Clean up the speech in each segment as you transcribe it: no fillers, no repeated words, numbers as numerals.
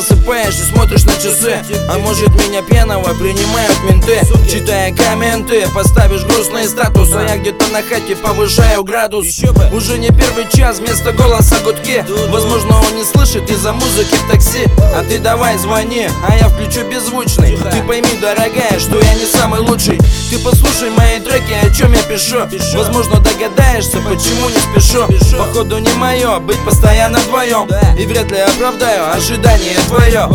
засыпаешь и смотришь на часы. А может, меня пьяного принимают менты. Читая комменты, поставишь грустный статус, а я где-то на хате повышаю градус. Уже не первый час, вместо голоса гудки. Возможно, он не слышит из-за музыки в такси. А ты давай звони, а я включу беззвучный. Ты пойми, дорогая, что я не самый лучший. Ты послушай мои треки, о чем я пишу. Возможно, догадаешься, почему не спешу. Походу не мое быть постоянно вдвоем, и вряд ли оправдаю ожидание твое.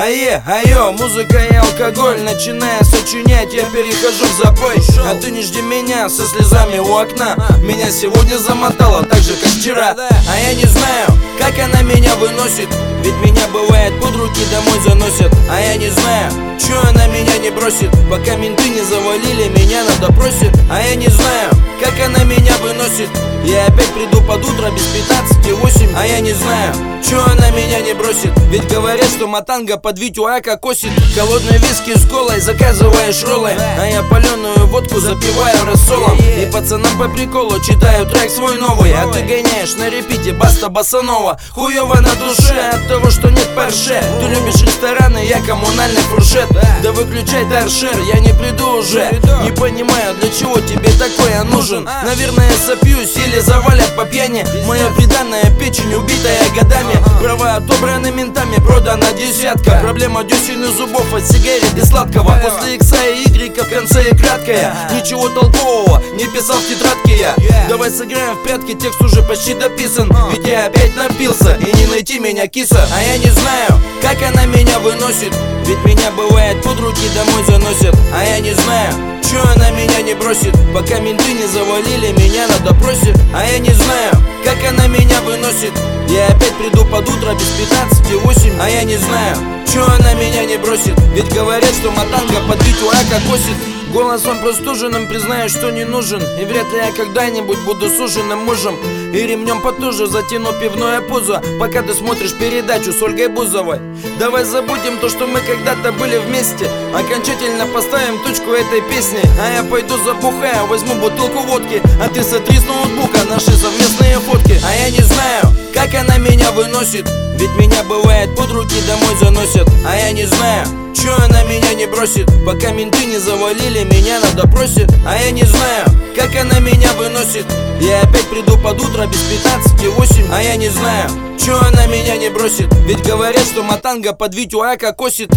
Айо, музыка и алкоголь. Начиная сочинять, я перехожу в запой. А ты не жди меня со слезами у окна. Меня сегодня замотало так же, как вчера. А я не знаю, как она меня выносит, ведь меня бывает под руки домой заносят. А я не знаю, чё она меня не бросит, пока менты не завалили меня на допросе. А я не знаю, как она меня выносит. Я опять приду под утро без 15:08. А я не знаю, чё она меня не бросит, ведь говорят, что матанга под Витю Ака косит. Холодные виски с колой заказываешь роллы, а я паленую водку запиваю рассолом. И пацанам по приколу читаю трек свой новый. А ты гоняешь на репите Баста Босанова. Хуёво на душе от того, что нет парше. Ты любишь рестораны, я коммунальный фуршет. Да выключай торшер, я не приду уже. Не понимаю, для чего тебе такое нужен. Наверное, сопьюсь или завалят по пьяни. Моя приданная печень, убитая годами. Права отобраны ментами, продана десятка. Проблема десен и зубов от сигарет и сладкого. После икса и игрека в конце и краткая. Ничего толкового не писал в тетрадке я. Давай сыграем в прятки, текст уже почти дописан. Ведь я опять напился, и не найти меня, киса. А я не знаю, как она меня выносит, ведь меня бывает под руки домой заносят. А я не знаю, чё она меня не бросит, пока менты не завалили меня на допросе. А я не знаю, как она меня выносит. Я опять приду под утро без 15:08. А я не знаю, чё она меня не бросит, ведь говорят, что матанга под Витю Ака косит. Голосом простуженным признаюсь, что не нужен, и вряд ли я когда-нибудь буду суженным мужем. И ремнем потуже затяну пивное пузо, пока ты смотришь передачу с Ольгой Бузовой. Давай забудем то, что мы когда-то были вместе. Окончательно поставим точку этой песни. А я пойду забухаю, возьму бутылку водки, а ты сотри с ноутбука наши совместные фотки. А я не знаю, как она меня выносит, ведь меня бывает под руки домой заносят. А я не знаю, чё она меня не бросит, пока менты не завалили меня на допросе. А я не знаю, как она меня выносит. Я опять приду под утро без 15:08. А я не знаю, чё она меня не бросит, ведь говорят, что матанга под Витю Ака косит.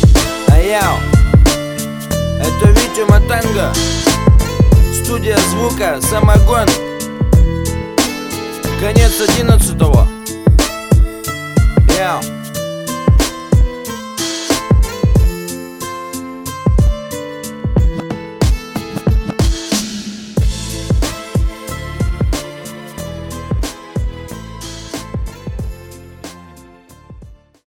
Аяу, это Витя Матанга, студия звука Самогон, конец 11-го.